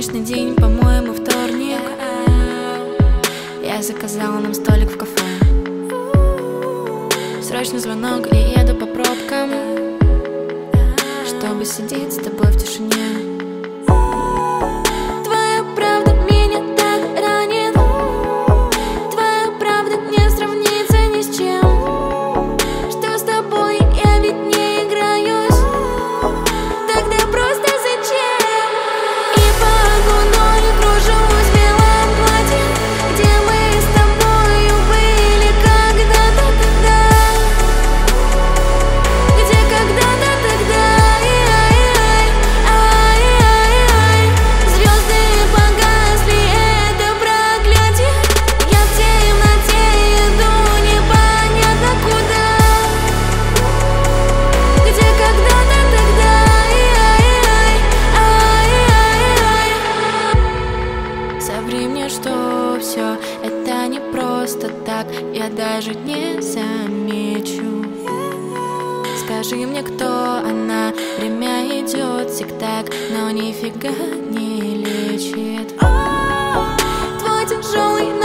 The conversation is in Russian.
Солнечный день, по-моему, вторник. Я заказала нам столик в кафе. Срочный звонок, и еду по пробкам, чтобы сидеть с тобой в тишине. Твоя правда меня так ранит. Твоя правда не сравнится ни с чем. Что с тобой я ведь не играюсь. Тогда просто зачем? И под луной кружусь в белом платье, где мы с тобою были когда-то тогда. Где когда-то тогда. Звезды погасли, это проклятие. Я в темноте иду непонятно куда. Где когда-то тогда. Соври мне, что все это не просто так, я даже не замечу. Скажи мне, кто она, время идет тик-так, но нифига не лечит. Твой тяжелый